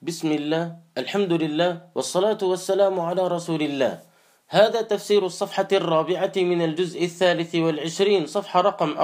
بسم الله، الحمد لله، والصلاة والسلام على رسول الله. هذا تفسير الصفحة الرابعة من الجزء 23، صفحة رقم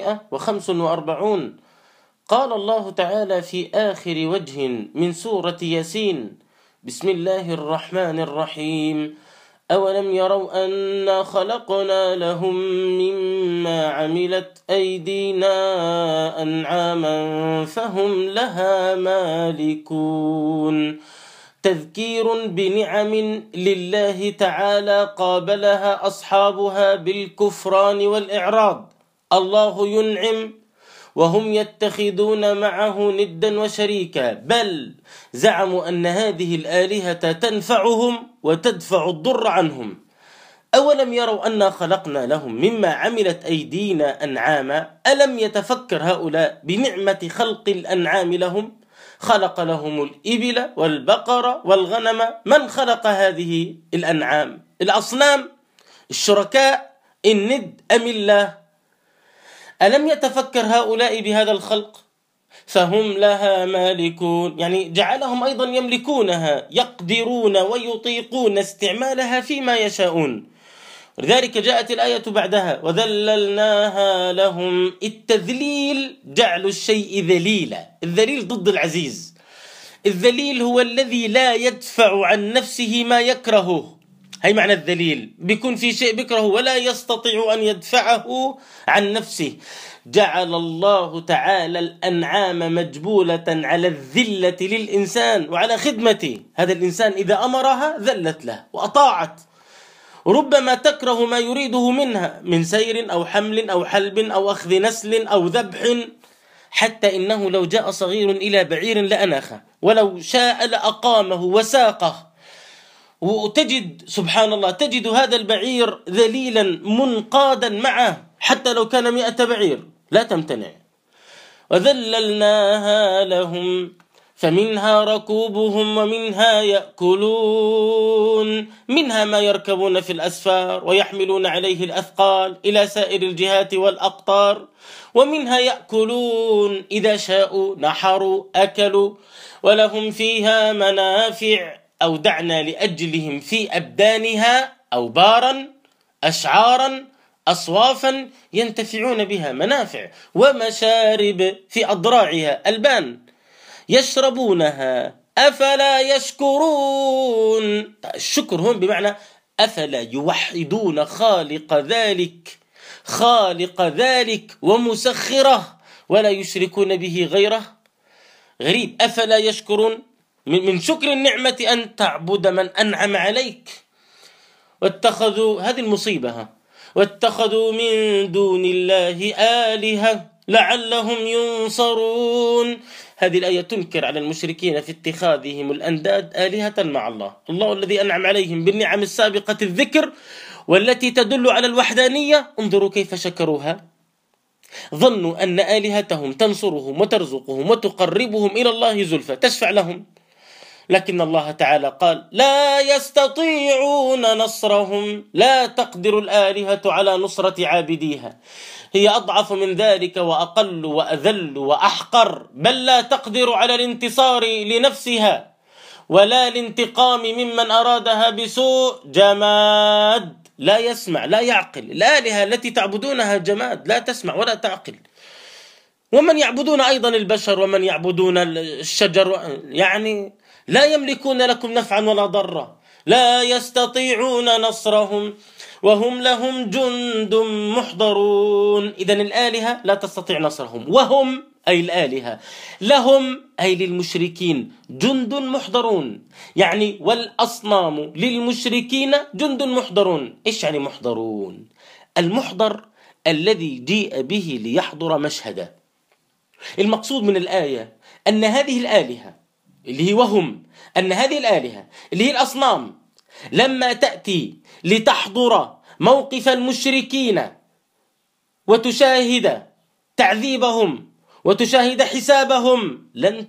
445. قال الله تعالى في آخر وجه من سورة ياسين: بسم الله الرحمن الرحيم. أولم يروا أنا خلقنا لهم مما عملت أيدينا أنعاما فهم لها مالكون. تذكير بنعم لله تعالى قابلها أصحابها بالكفران والإعراض. الله ينعم وهم يتخذون معه ندا وشريكا، بل زعموا أن هذه الآلهة تنفعهم وتدفع الضر عنهم. أولم يروا أنا خلقنا لهم مما عملت أيدينا أنعاما. ألم يتفكر هؤلاء بنعمة خلق الأنعام لهم؟ خلق لهم الإبل والبقر والغنم. من خلق هذه الأنعام؟ الأصنام، الشركاء، الند أم الله؟ ألم يتفكر هؤلاء بهذا الخلق؟ فهم لها مالكون، يعني جعلهم أيضا يملكونها، يقدرون ويطيقون استعمالها فيما يشاءون. ولذلك جاءت الآية بعدها: وذللناها لهم. التذليل جعل الشيء ذليلا. الذليل ضد العزيز. الذليل هو الذي لا يدفع عن نفسه ما يكرهه. هي معنى الذليل، بيكون في شيء بكره ولا يستطيع أن يدفعه عن نفسه. جعل الله تعالى الأنعام مجبولة على الذلة للإنسان وعلى خدمته. هذا الإنسان إذا أمرها ذلت له وأطاعت. ربما تكره ما يريده منها من سير أو حمل أو حلب أو أخذ نسل أو ذبح، حتى إنه لو جاء صغير إلى بعير لأناخه، ولو شاء لأقامه وساقه. وتجد سبحان الله، تجد هذا البعير ذليلا منقادا معه، حتى لو كان 100 بعير لا تمتنع. وذللناها لهم فمنها ركوبهم ومنها يأكلون. منها ما يركبون في الأسفار ويحملون عليه الأثقال إلى سائر الجهات والأقطار، ومنها يأكلون إذا شاءوا نحروا أكلوا. ولهم فيها منافع، أودعنا لأجلهم في أبدانها أوبارا أشعارا أصوافا ينتفعون بها، منافع. ومشارب في أضراعها ألبان يشربونها. أفلا يشكرون. الشكر هون بمعنى أفلا يوحدون خالق ذلك ومسخره ولا يشركون به غيره. غريب، أفلا يشكرون. من شكر النعمة أن تعبد من أنعم عليك. واتخذوا، هذه المصيبة، واتخذوا من دون الله آلهة لعلهم ينصرون. هذه الآية تنكر على المشركين في اتخاذهم الأنداد آلهة مع الله. الله الذي أنعم عليهم بالنعم السابقة الذكر والتي تدل على الوحدانية، انظروا كيف شكروها. ظنوا أن آلهتهم تنصرهم وترزقهم وتقربهم إلى الله زلفى، تشفع لهم، لكن الله تعالى قال: لا يستطيعون نصرهم. لا تقدر الآلهة على نصرة عابديها، هي أضعف من ذلك وأقل وأذل وأحقر، بل لا تقدر على الانتصار لنفسها ولا الانتقام ممن أرادها بسوء. جماد لا يسمع لا يعقل. الآلهة التي تعبدونها جماد، لا تسمع ولا تعقل. ومن يعبدون أيضا البشر ومن يعبدون الشجر، يعني لا يملكون لكم نفعا ولا ضرا. لا يستطيعون نصرهم وهم لهم جند محضرون. إذن الآلهة لا تستطيع نصرهم، وهم أي الآلهة لهم أي للمشركين جند محضرون، يعني والأصنام للمشركين جند محضرون. إيش يعني محضرون؟ المحضر الذي جيء به ليحضر مشهدا. المقصود من الآية أن هذه الآلهة اللي هي وهم، أن هذه الآلهة اللي هي الأصنام لما تأتي لتحضر موقف المشركين وتشاهد تعذيبهم وتشاهد حسابهم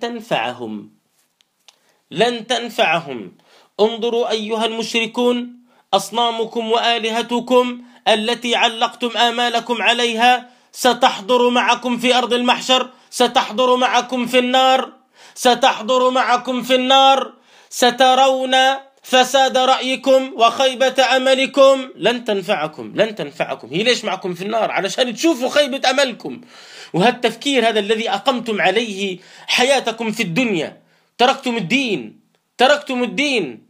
لن تنفعهم. انظروا أيها المشركون، أصنامكم وآلهتكم التي علقتم آمالكم عليها ستحضر معكم في أرض المحشر، ستحضر معكم في النار. ستحضر معكم في النار، سترون فساد رأيكم وخيبة أملكم، لن تنفعكم. هي ليش معكم في النار؟ علشان تشوفوا خيبة أملكم. وهالتفكير هذا الذي أقمتم عليه حياتكم في الدنيا، تركتم الدين.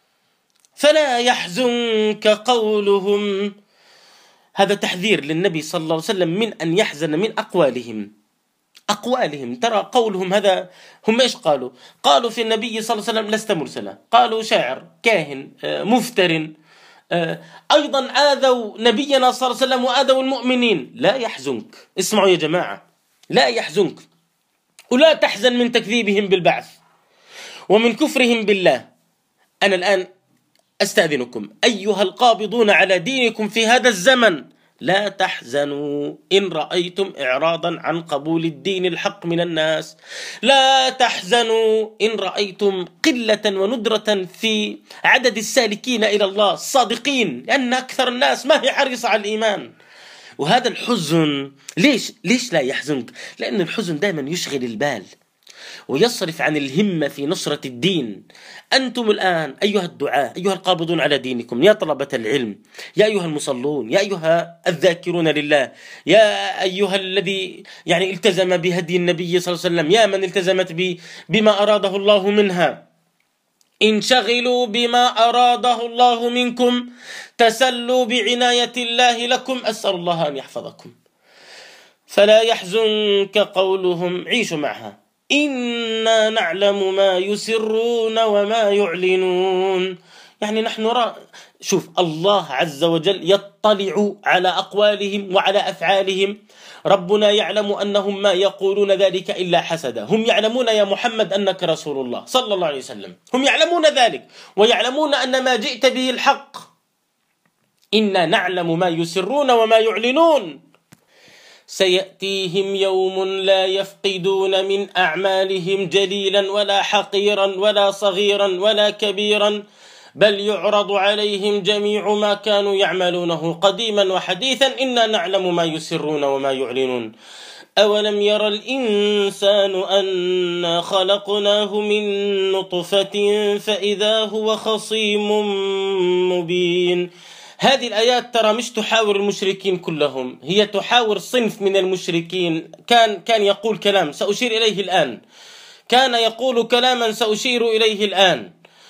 فلا يحزنك قولهم. هذا تحذير للنبي صلى الله عليه وسلم من أن يحزن من أقوالهم. ترى قولهم هذا، هم إيش قالوا؟ قالوا في النبي صلى الله عليه وسلم لست مرسلا، قالوا شاعر، كاهن، مفتر. أيضا آذوا نبينا صلى الله عليه وسلم وآذوا المؤمنين. لا يحزنك، اسمعوا يا جماعة، لا يحزنك ولا تحزن من تكذيبهم بالبعث ومن كفرهم بالله. أنا الآن أستأذنكم أيها القابضون على دينكم في هذا الزمن، لا تحزنوا إن رأيتم إعراضا عن قبول الدين الحق من الناس، لا تحزنوا إن رأيتم قلة وندرة في عدد السالكين إلى الله الصادقين، لأن أكثر الناس ما هي حريصة على الإيمان. وهذا الحزن ليش لا يحزنك؟ لأن الحزن دائما يشغل البال ويصرف عن الهمة في نصرة الدين. أنتم الآن أيها الدعاة، أيها القابضون على دينكم، يا طلبة العلم، يا أيها المصلون، يا أيها الذاكرون لله، يا أيها الذي التزم بهدي النبي صلى الله عليه وسلم، يا من التزمت بما أراده الله منها، انشغلوا بما أراده الله منكم، تسلوا بعناية الله لكم، أسأل الله أن يحفظكم. فلا يحزنك قولهم، عيشوا معها، إنا نعلم ما يسرون وما يعلنون. نحن شوف، الله عز وجل يطلع على أقوالهم وعلى أفعالهم. ربنا يعلم أنهم ما يقولون ذلك إلا حسدا. هم يعلمون يا محمد أنك رسول الله صلى الله عليه وسلم، هم يعلمون ذلك ويعلمون أن ما جئت به الحق. إنا نعلم ما يسرون وما يعلنون. سيأتيهم يوم لا يفقدون من أعمالهم جليلا ولا حقيرا ولا صغيرا ولا كبيرا، بل يعرض عليهم جميع ما كانوا يعملونه قديما وحديثا. إنا نعلم ما يسرون وما يعلنون. أولم ير الإنسان أنا خلقناه من نطفة فإذا هو خصيم مبين. هذه الآيات ترى مش تحاور المشركين كلهم، هي تحاور صنف من المشركين. كان يقول كلام سأشير إليه الآن، كان يقول كلاما سأشير إليه الآن،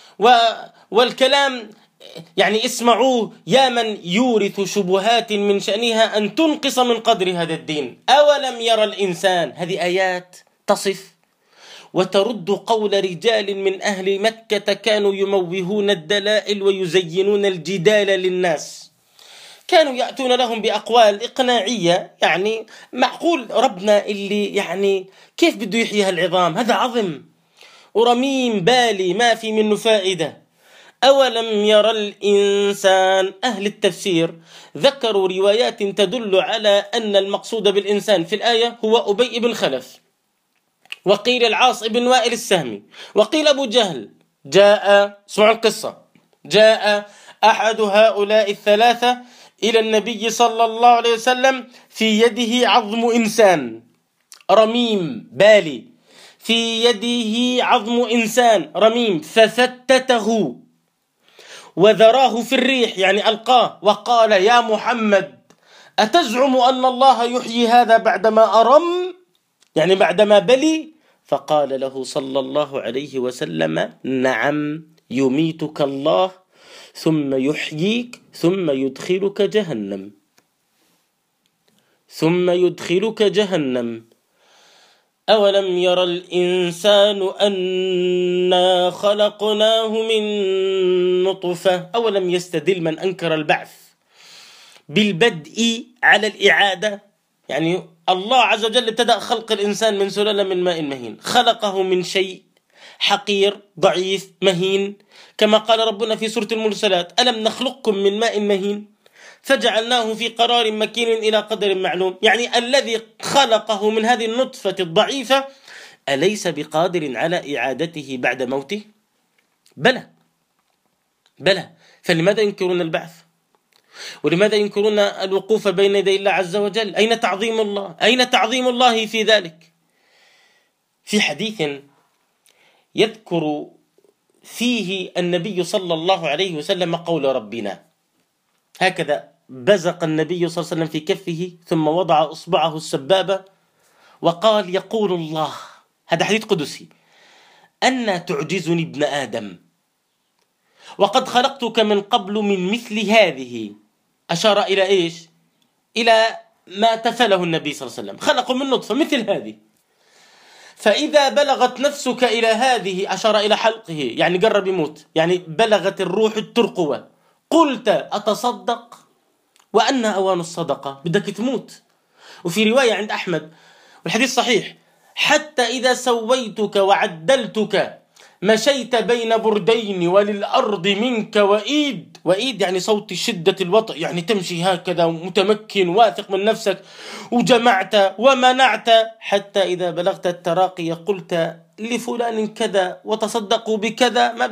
والكلام اسمعوه يا من يورث شبهات من شأنها أن تنقص من قدر هذا الدين. أولم يرى الإنسان، هذه آيات تصف وترد قول رجال من أهل مكة كانوا يموهون الدلائل ويزينون الجدال للناس. كانوا يأتون لهم بأقوال إقناعية، معقول ربنا اللي كيف بده يحيي العظام، هذا عظم ورميم بالي ما في منه فائدة. أولم يرى الإنسان، أهل التفسير ذكروا روايات تدل على أن المقصود بالإنسان في الآية هو أبي بن خلف، وقيل العاص بن وائل السهمي، وقيل أبو جهل. اسمعوا القصة، جاء أحد هؤلاء الثلاثة إلى النبي صلى الله عليه وسلم في يده عظم إنسان رميم بالي، في يده عظم إنسان رميم، ففتته وذراه في الريح، ألقاه، وقال يا محمد أتزعم أن الله يحيي هذا بعدما أرم، بعدما بلي؟ فقال له صلى الله عليه وسلم نعم، يميتك الله ثم يحييك ثم يدخلك جهنم. أولم يرى الإنسان أنا خلقناه من نطفة. أولم يستدل من أنكر البعث بالبدء على الإعادة؟ الله عز وجل ابتدأ خلق الإنسان من سلالة من ماء مهين، خلقه من شيء حقير ضعيف مهين، كما قال ربنا في سورة المرسلات ألم نخلقكم من ماء مهين فجعلناه في قرار مكين إلى قدر معلوم. الذي خلقه من هذه النطفة الضعيفة أليس بقادر على إعادته بعد موته؟ بلى. فلماذا ينكرون البعث؟ ولماذا ينكرون الوقوف بين يدي الله عز وجل؟ أين تعظيم الله؟ أين تعظيم الله في ذلك؟ في حديث يذكر فيه النبي صلى الله عليه وسلم قول ربنا. هكذا بزق النبي صلى الله عليه وسلم في كفه ثم وضع إصبعه السبابة وقال: يقول الله، هذا حديث قدسي: أن تعجزني ابن آدم وقد خلقتك من قبل من مثل هذه. أشار إلى إيش؟ إلى ما تفله النبي صلى الله عليه وسلم، خلقه من نطفة مثل هذه، فإذا بلغت نفسك إلى هذه، أشار إلى حلقه يعني قرب يموت، يعني بلغت الروح الترقوة، قلت أتصدق وأن أوان الصدقة، بدك تموت. وفي رواية عند أحمد والحديث صحيح: حتى إذا سويتك وعدلتك مشيت بين بردين وللأرض منك وإيد. وإيد يعني صوت شدة الوطء، يعني تمشي هكذا متمكن واثق من نفسك، وجمعت ومنعت حتى إذا بلغت التراقي قلت لفلان كذا وتصدقوا بكذا. ما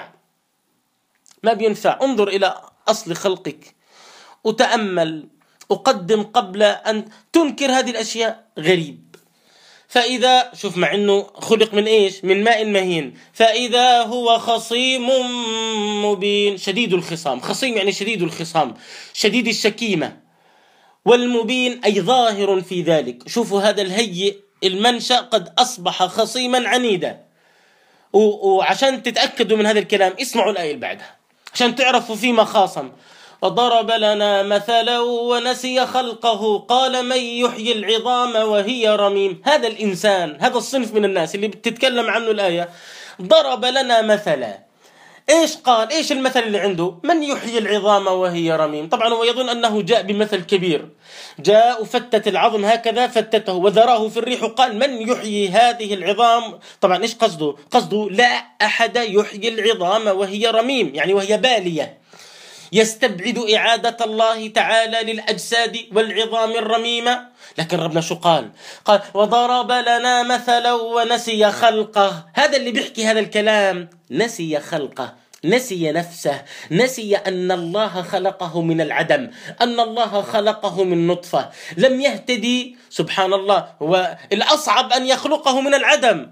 بينفع. انظر إلى أصل خلقك وتأمل، أقدم قبل أن تنكر هذه الأشياء. غريب. فإذا شوف، مع أنه خلق من إيش؟ من ماء مهين، فإذا هو خصيم مبين. شديد الخصام، خصيم يعني شديد الخصام، شديد الشكيمة. والمبين أي ظاهر في ذلك. شوفوا هذا الهيئ المنشأ قد أصبح خصيما عنيدا. وعشان تتأكدوا من هذا الكلام اسمعوا الآية اللي بعدها عشان تعرفوا فيما خاصم. وضرب لنا مثلا ونسي خلقه قال من يحيي العظام وهي رميم. هذا الإنسان، هذا الصنف من الناس اللي بتتكلم عنه الآية، ضرب لنا مثلا. إيش قال؟ إيش المثل اللي عنده؟ من يحيي العظام وهي رميم. طبعا هو يظن أنه جاء بمثل كبير، جاء وفتت العظم هكذا، فتته وذراه في الريح وقال من يحيي هذه العظام. طبعا إيش قصده؟ قصده لا أحد يحيي العظام وهي رميم، يعني وهي بالية. يستبعد إعادة الله تعالى للأجساد والعظام الرميمة. لكن ربنا شو قال؟ قال وضرب لنا مثلا ونسي خلقه. هذا اللي بيحكي هذا الكلام نسي خلقه، نسي نفسه، نسي أن الله خلقه من العدم، أن الله خلقه من نطفة. لم يهتدي، سبحان الله، والأصعب أن يخلقه من العدم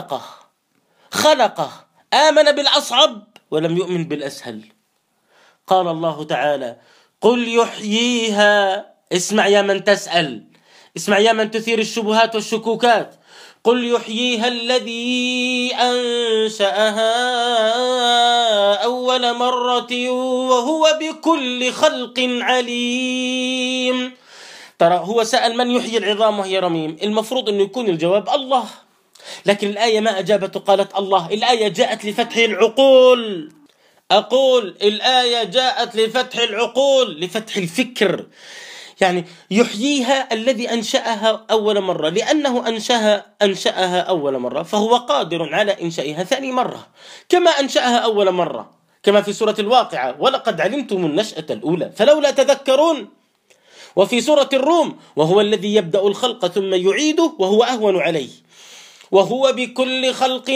خلقه. آمن بالأصعب ولم يؤمن بالأسهل. قال الله تعالى قل يحييها. اسمع يا من تسأل، اسمع يا من تثير الشبهات والشكوكات. قل يحييها الذي أنشأها أول مرة وهو بكل خلق عليم. ترى هو سأل من يحيي العظام وهي رميم، المفروض أنه يكون الجواب الله، لكن الآية ما أجابت وقالت الله. الآية جاءت لفتح العقول. أقول الآية جاءت لفتح العقول، لفتح الفكر. يعني يحييها الذي أنشأها أول مرة، لأنه أنشأها أول مرة فهو قادر على إنشائها ثاني مرة كما أنشأها أول مرة، كما في سورة الواقعة ولقد علمتم النشأة الأولى فلولا تذكرون. وفي سورة الروم وهو الذي يبدأ الخلق ثم يعيده وهو أهون عليه وهو بكل خلق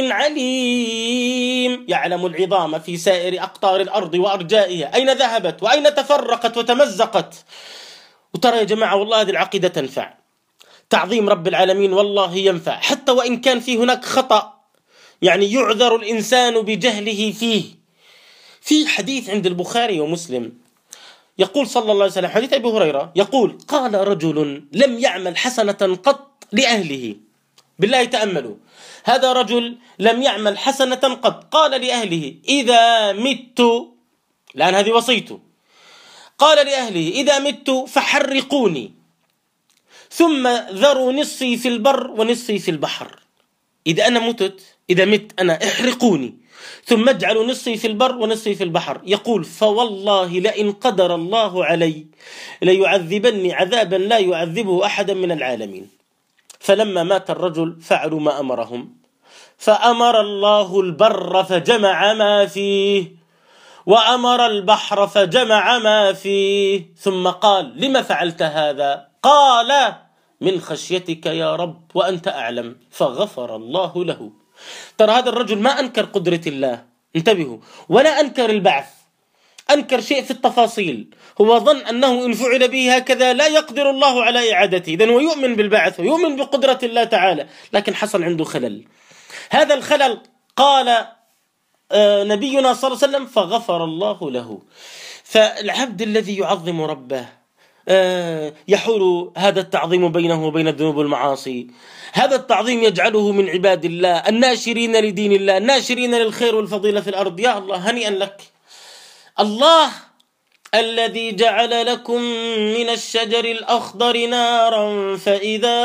عليم. يعلم العظام في سائر أقطار الأرض وأرجائها أين ذهبت وأين تفرقت وتمزقت. وترى يا جماعة والله هذه العقيدة تنفع. تعظيم رب العالمين والله ينفع، حتى وإن كان في هناك خطأ، يعني يعذر الإنسان بجهله فيه. في حديث عند البخاري ومسلم يقول صلى الله عليه وسلم، حديث أبي هريرة، يقول قال رجل لم يعمل حسنة قط لأهله. بالله تأملوا، هذا رجل لم يعمل حسنة قط، قال لأهله إذا مت، لأن هذه وصيته، قال لأهله إذا مت فحرقوني ثم ذروا نصفي في البر ونصفي في البحر. إذا أنا إذا مت أنا احرقوني ثم اجعلوا نصفي في البر ونصفي في البحر. يقول فوالله لئن قدر الله علي ليعذبني عذابا لا يعذبه أحدا من العالمين. فلما مات الرجل فعلوا ما أمرهم، فأمر الله البر فجمع ما فيه وأمر البحر فجمع ما فيه، ثم قال لما فعلت هذا؟ قال من خشيتك يا رب وأنت أعلم، فغفر الله له. ترى هذا الرجل ما أنكر قدرة الله، انتبهوا، ولا أنكر البعث، أنكر شيء في التفاصيل. هو ظن أنه إن فعل به هكذا لا يقدر الله على إعادته، إذن هو يؤمن بالبعث ويؤمن بقدرة الله تعالى، لكن حصل عنده خلل. هذا الخلل قال نبينا صلى الله عليه وسلم فغفر الله له. فالعبد الذي يعظم ربه يحول هذا التعظيم بينه وبين الذنوب والمعاصي. هذا التعظيم يجعله من عباد الله الناشرين لدين الله، الناشرين للخير والفضيلة في الأرض. يا الله هنيئا لك. الله الذي جعل لكم من الشجر الأخضر نارا فإذا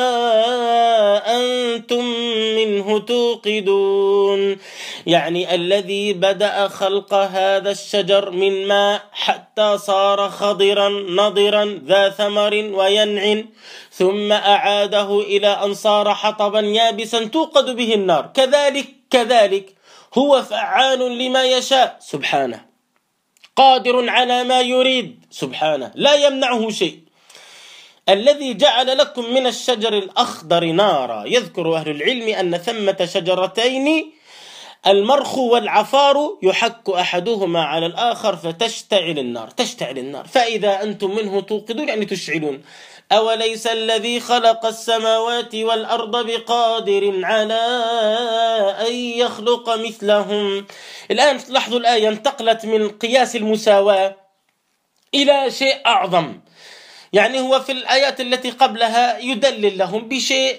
أنتم منه توقدون، يعني الذي بدأ خلق هذا الشجر من ماء حتى صار خضرا نضرا ذا ثمر وينع، ثم أعاده إلى أن صار حطبا يابسا توقد به النار. كذلك هو فعال لما يشاء سبحانه، قادر على ما يريد سبحانه، لا يمنعه شيء. الذي جعل لكم من الشجر الأخضر نارا. يذكر أهل العلم أن ثمة شجرتين المرخ والعفار يحك أحدهما على الآخر فتشتعل النار فإذا أنتم منه توقدون، يعني تشعلون. أوليس الذي خلق السماوات والأرض بقادر على أن يخلق مثلهم. الآن لاحظوا الآية انتقلت من قياس المساواة إلى شيء أعظم. يعني هو في الآيات التي قبلها يدلل لهم بشيء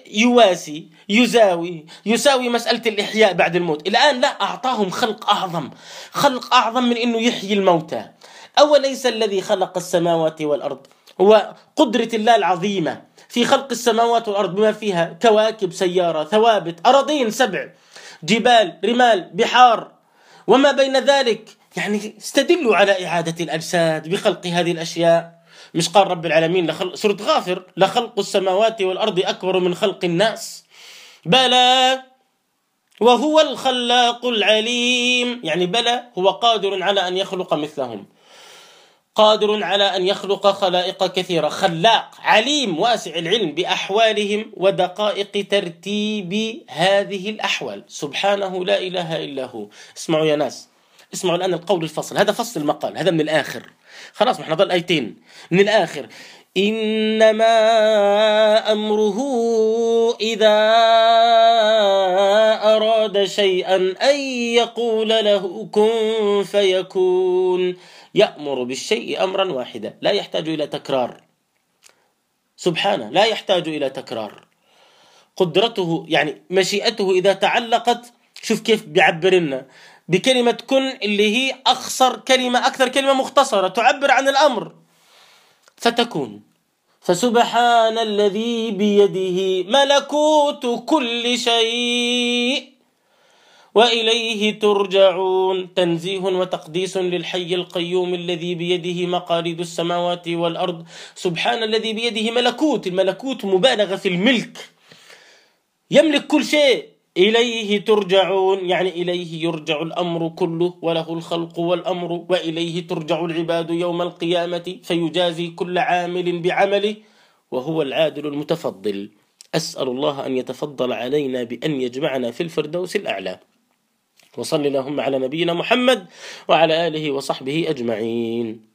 يساوي مسألة الإحياء بعد الموت. الآن لا، أعطاهم خلق أعظم من أنه يحيي الموتى. أوليس الذي خلق السماوات والأرض، وقدرة الله العظيمة في خلق السماوات والأرض بما فيها كواكب سيارة ثوابت أراضين 7 جبال رمال بحار وما بين ذلك. يعني استدلوا على إعادة الأجساد بخلق هذه الأشياء. مش قال رب العالمين سورة غافر لخلق السماوات والأرض أكبر من خلق الناس؟ بلى وهو الخلاق العليم. يعني بلى هو قادر على أن يخلق مثلهم، قادر على أن يخلق خلائق كثيرة، خلاق عليم واسع العلم بأحوالهم ودقائق ترتيب هذه الأحوال سبحانه لا إله إلا هو. اسمعوا يا ناس، اسمعوا الآن القول الفصل، هذا فصل المقال، هذا من الآخر. خلاص احنا ضل آيتين من الآخر. إنما أمره إذا أراد شيئا أن يقول له كن فيكون. يأمر بالشيء أمرا واحدا لا يحتاج إلى تكرار سبحانه، لا يحتاج إلى تكرار. قدرته يعني مشيئته إذا تعلقت، شوف كيف بيعبر لنا بكلمة كن اللي هي أختصر كلمة، أكثر كلمة مختصرة تعبر عن الأمر، فتكون. فسبحان الذي بيده ملكوت كل شيء وإليه ترجعون. تنزيه وتقديس للحي القيوم الذي بيده مقاليد السماوات والأرض. سبحان الذي بيده الملكوت مبالغة في الملك، يملك كل شيء. إليه ترجعون يعني إليه يرجع الأمر كله، وله الخلق والأمر، وإليه ترجع العباد يوم القيامة فيجازي كل عامل بعمله، وهو العادل المتفضل. أسأل الله أن يتفضل علينا بأن يجمعنا في الفردوس الأعلى. وصل اللهم على نبينا محمد وعلى آله وصحبه أجمعين.